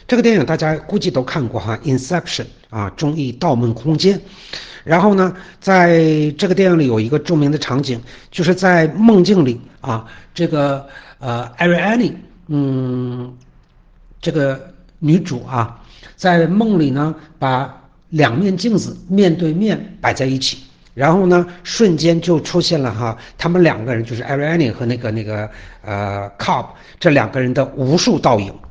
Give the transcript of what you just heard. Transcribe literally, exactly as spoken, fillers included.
这个电影大家估计都看过哈，《Inception》啊，中译《盗梦空间》。然后呢，在这个电影里有一个著名的场景，就是在梦境里啊，这个呃艾瑞安妮，嗯，这个女主啊，在梦里呢，把两面镜子面对面摆在一起。然后呢，瞬间就出现了哈，他们两个人就是艾瑞安妮和那个那个呃 Cobb 这两个人的无数倒影